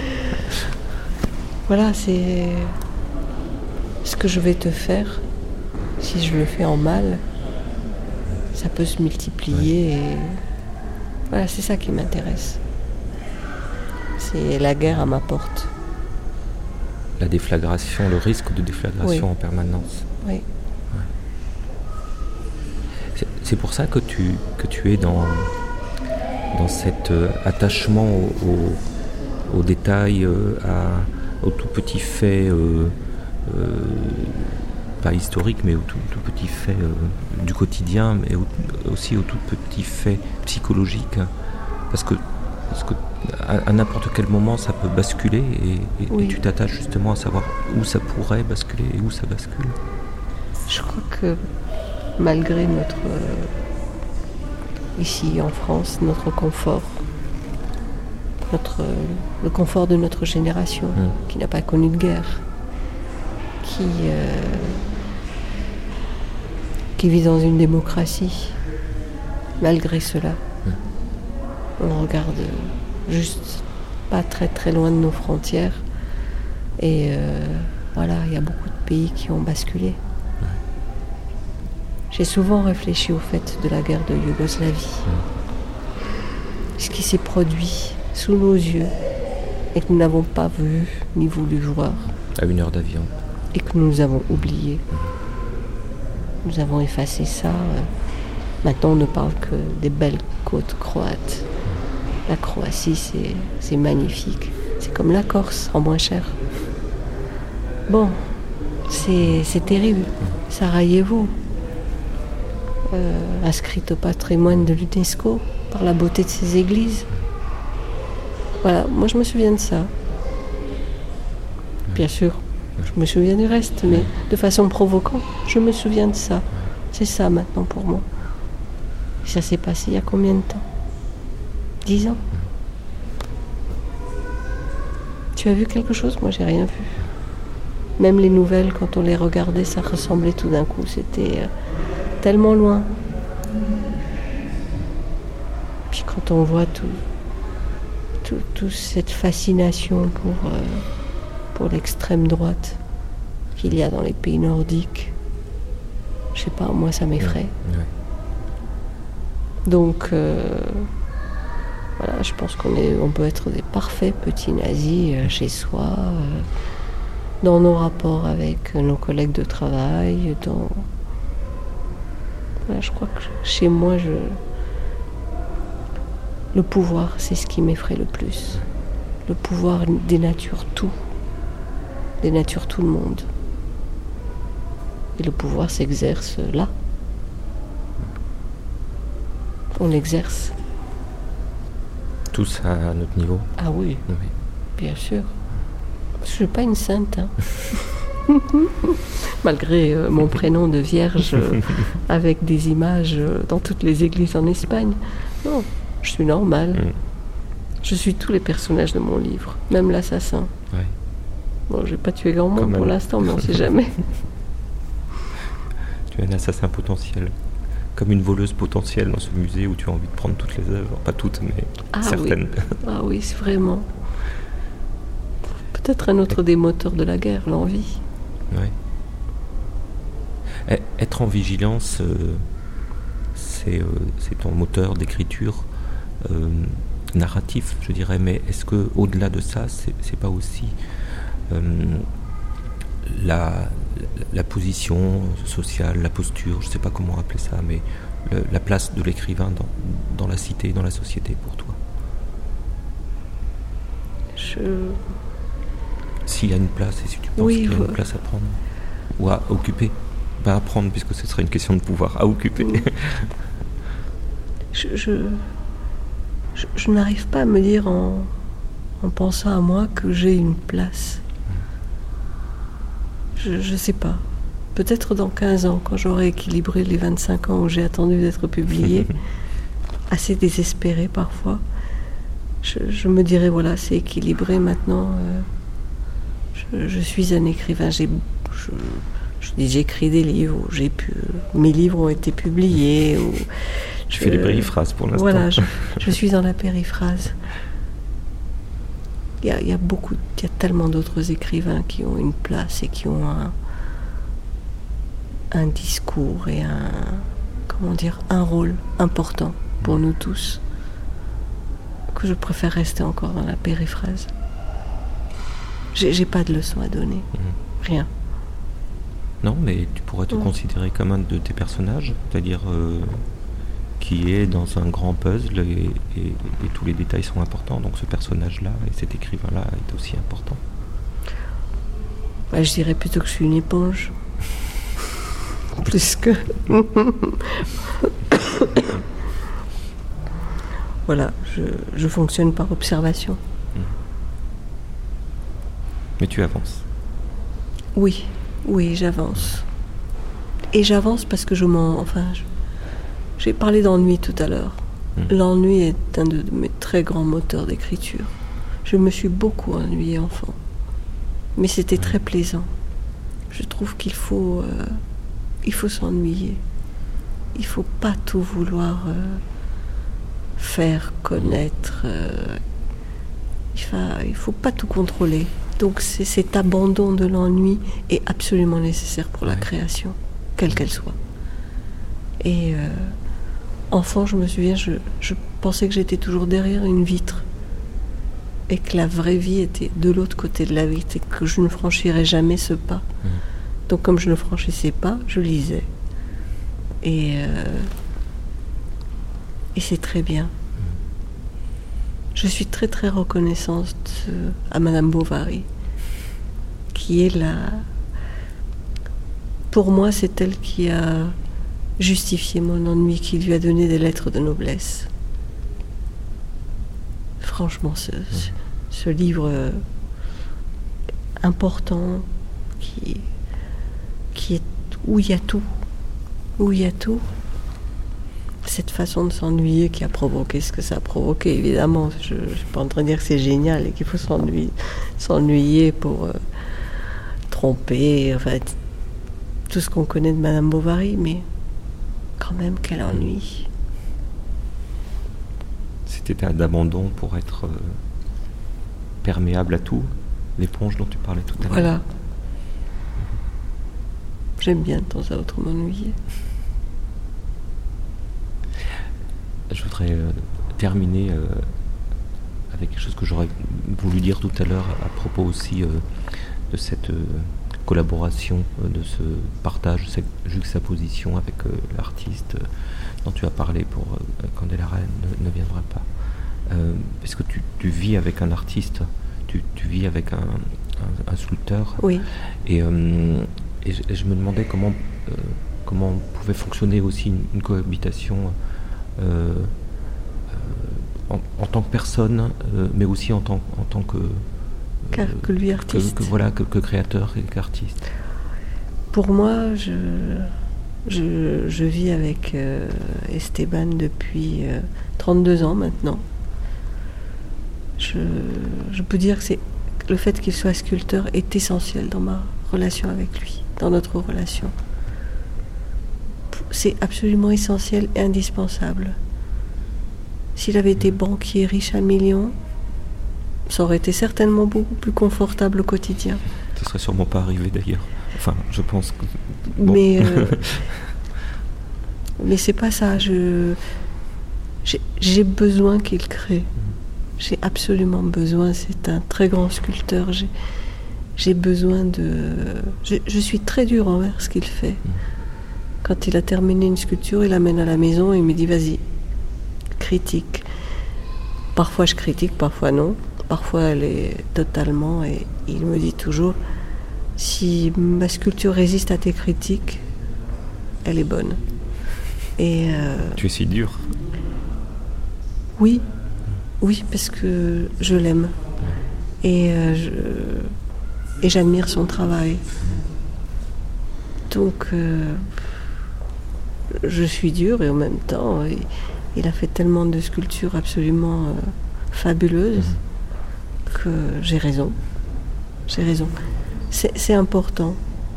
Voilà, c'est ce que je vais te faire. Si je le fais en mal, ça peut se multiplier. Et voilà, c'est ça qui m'intéresse. C'est la guerre à ma porte. La déflagration, le risque de déflagration en permanence. Oui. C'est pour ça que tu es dans cet attachement aux détails, aux tout petits faits, pas historiques, mais aux tout petits faits du quotidien, mais aussi aux tout petits faits psychologiques. Parce que à n'importe quel moment, ça peut basculer et tu t'attaches justement à savoir où ça pourrait basculer et où ça bascule. Je crois que malgré ici en France, notre confort, le confort de notre génération, qui n'a pas connu de guerre, qui vit dans une démocratie, malgré cela, on regarde juste pas très très loin de nos frontières et voilà, il y a beaucoup de pays qui ont basculé. J'ai souvent réfléchi au fait de la guerre de Yougoslavie. Ce qui s'est produit sous nos yeux et que nous n'avons pas vu ni voulu voir. À 1 heure d'avion. Et que nous avons oublié. Nous avons effacé ça. Maintenant, on ne parle que des belles côtes croates. La Croatie, c'est magnifique. C'est comme la Corse, en moins cher. Bon, c'est terrible. Sarajevo, inscrite au patrimoine de l'UNESCO par la beauté de ses églises. Voilà, moi je me souviens de ça. Bien sûr, je me souviens du reste, mais de façon provocante, je me souviens de ça. C'est ça maintenant pour moi. Et ça s'est passé il y a combien de temps? 10 ans. Tu as vu quelque chose? Moi j'ai rien vu. Même les nouvelles, quand on les regardait, ça ressemblait tout d'un coup. C'était tellement loin. Puis quand on voit toute cette fascination pour l'extrême droite qu'il y a dans les pays nordiques, je sais pas, moi ça m'effraie. Ouais. Donc voilà, je pense on peut être des parfaits petits nazis chez soi, dans nos rapports avec nos collègues de travail, voilà, je crois que chez moi, le pouvoir, c'est ce qui m'effraie le plus. Le pouvoir dénature tout. Dénature tout le monde. Et le pouvoir s'exerce là. On l'exerce. Tous à notre niveau. Ah oui, bien sûr. Je ne suis pas une sainte. Hein. Malgré mon prénom de vierge avec des images dans toutes les églises en Espagne. Non, je suis normale. Je suis tous les personnages de mon livre, même l'assassin. Ouais. Bon, je n'ai pas tué grand monde pour l'instant, mais on ne sait jamais. Tu es un assassin potentiel. Comme une voleuse potentielle dans ce musée où tu as envie de prendre toutes les œuvres. Pas toutes, mais certaines. Oui. Ah oui, c'est vraiment. Peut-être un autre des moteurs de la guerre, l'envie. Ouais. Être en vigilance, c'est ton moteur d'écriture narratif, je dirais. Mais est-ce que au-delà de ça, c'est pas aussi la position sociale, la posture, je sais pas comment appeler ça, mais la place de l'écrivain dans la cité, dans la société pour toi? S'il y a une place et si tu penses qu'il y a une place à prendre ou à occuper. Pas à prendre, puisque ce serait une question de pouvoir, à occuper. Je n'arrive pas à me dire en pensant à moi que j'ai une place. Je sais pas. Peut-être dans 15 ans, quand j'aurai équilibré les 25 ans où j'ai attendu d'être publié, assez désespéré parfois, je me dirais, voilà, c'est équilibré maintenant. Je suis un écrivain. J'écris des livres, mes livres ont été publiés. Je fais les périphrases pour l'instant. Voilà, je suis dans la périphrase. Il y a tellement d'autres écrivains qui ont une place et qui ont un discours et un rôle important pour nous tous, que je préfère rester encore dans la périphrase. J'ai pas de leçon à donner, rien. Non, mais tu pourrais te considérer comme un de tes personnages, c'est-à-dire qui est dans un grand puzzle et tous les détails sont importants, donc ce personnage-là et cet écrivain-là est aussi important. Je dirais plutôt que je suis une éponge. Plus que... Voilà, je fonctionne par observation. Mais tu avances. Oui, j'avance. Et j'avance parce que j'ai parlé d'ennui tout à l'heure. L'ennui est un de mes très grands moteurs d'écriture. Je me suis beaucoup ennuyée enfant. Mais c'était très plaisant. Je trouve qu'il faut s'ennuyer. Il ne faut pas tout vouloir faire, connaître. Il ne faut pas tout contrôler. Donc cet abandon de l'ennui est absolument nécessaire pour la création, quelle qu'elle soit. Et enfant, je me souviens, je pensais que j'étais toujours derrière une vitre et que la vraie vie était de l'autre côté de la vitre et que je ne franchirais jamais ce pas. Donc comme je ne franchissais pas, je lisais. Et c'est très bien. Je suis très très reconnaissante à Madame Bovary, qui est pour moi, c'est elle qui a justifié mon ennui, qui lui a donné des lettres de noblesse. Franchement, ce livre important, qui est où il y a tout. Cette façon de s'ennuyer qui a provoqué ce que ça a provoqué, évidemment. Je ne suis pas en train de dire que c'est génial et qu'il faut s'ennuyer pour tromper, enfin, tout ce qu'on connaît de Madame Bovary, mais quand même, quel ennui. Cet état d'abandon pour être perméable à tout, l'éponge dont tu parlais tout à l'heure. Voilà. J'aime bien de temps à autre m'ennuyer. Je voudrais terminer avec quelque chose que j'aurais voulu dire tout à l'heure à propos aussi de cette collaboration, de ce partage, cette juxtaposition avec l'artiste dont tu as parlé pour Candela ne viendra pas. Parce que tu vis avec un artiste, tu vis avec un sculpteur. Oui. Et je me demandais comment pouvait fonctionner aussi une cohabitation en tant que personne, mais aussi en tant que lui artiste. Que créateur et qu'artiste. Pour moi, je vis avec Esteban depuis 32 ans maintenant. Je peux dire que le fait qu'il soit sculpteur est essentiel dans ma relation avec lui, dans notre relation. C'est absolument essentiel et indispensable. S'il avait été banquier riche à millions, ça aurait été certainement beaucoup plus confortable au quotidien. Ça serait sûrement pas arrivé d'ailleurs. Enfin, je pense que... Bon. Mais c'est pas ça. J'ai besoin qu'il crée. J'ai absolument besoin. C'est un très grand sculpteur. J'ai besoin de... Je suis très dure envers ce qu'il fait. Quand il a terminé une sculpture, il l'amène à la maison et il me dit « Vas-y, critique ». Parfois je critique, parfois non. Parfois elle est totalement... Et il me dit toujours « Si ma sculpture résiste à tes critiques, elle est bonne. Et tu es si dur. Oui, parce que je l'aime. Et j'admire son travail. Donc, je suis dure et en même temps, il a fait tellement de sculptures absolument fabuleuses que j'ai raison. C'est important.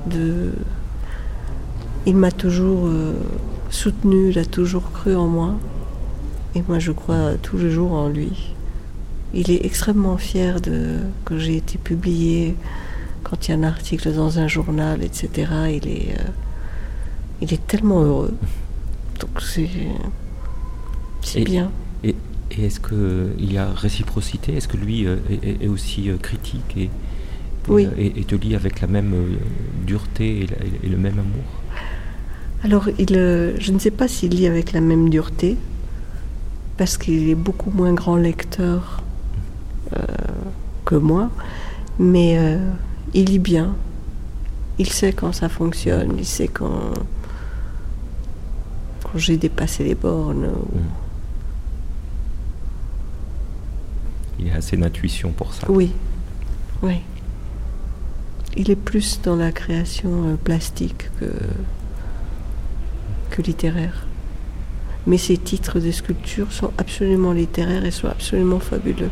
Il m'a toujours soutenu, il a toujours cru en moi. Et moi, je crois tous les jours en lui. Il est extrêmement fier que j'ai été publiée. Quand il y a un article dans un journal, etc., il est tellement heureux. Donc c'est bien. Et est-ce qu'il y a réciprocité? Est-ce que lui est aussi critique oui. Et te lit avec la même dureté et le même amour? Alors, je ne sais pas s'il lit avec la même dureté, parce qu'il est beaucoup moins grand lecteur que moi, mais il lit bien. Il sait quand ça fonctionne, il sait quand j'ai dépassé les bornes. Il a assez d'intuition pour ça. Oui. Il est plus dans la création plastique que littéraire. Mais ses titres de sculptures sont absolument littéraires et sont absolument fabuleux.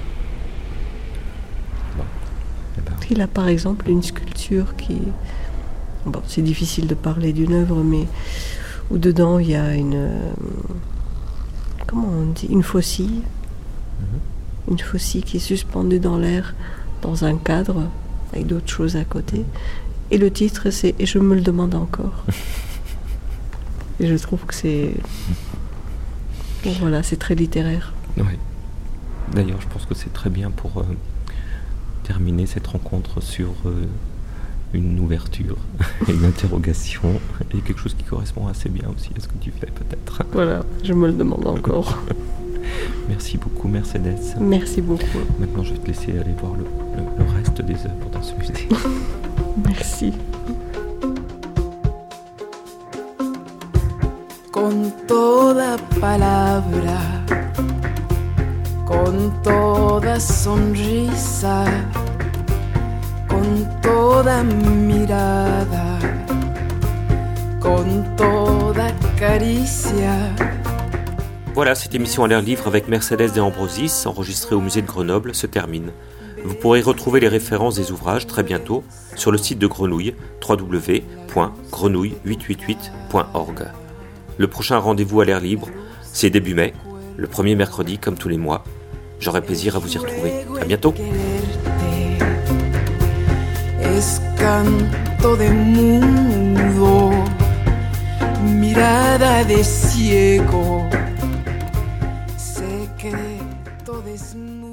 Il a par exemple une sculpture qui... Bon, c'est difficile de parler d'une œuvre, mais où dedans il y a comment on dit? Une faucille. Une faucille qui est suspendue dans l'air, dans un cadre, avec d'autres choses à côté. Et le titre, c'est « Et je me le demande encore ». Et je trouve que c'est... Bon, voilà, c'est très littéraire. Oui. D'ailleurs, je pense que c'est très bien pour terminer cette rencontre sur une ouverture et une interrogation et quelque chose qui correspond assez bien aussi à ce que tu fais peut-être. Voilà, je me le demande encore. Merci beaucoup Mercedes. Merci beaucoup. Maintenant je vais te laisser aller voir le reste des œuvres dans ce musée. Merci. Con toda palabra, con toda sonrisa, con toda mirada, con toda caricia. Voilà, cette émission à l'air libre avec Mercedes de Ambrosis, enregistrée au musée de Grenoble, se termine. Vous pourrez retrouver les références des ouvrages très bientôt sur le site de Grenouille, www.grenouille888.org. Le prochain rendez-vous à l'air libre, c'est début mai, le premier mercredi comme tous les mois. J'aurai plaisir à vous y retrouver. À bientôt. Es canto de mudo, mirada de ciego, secreto desnudo.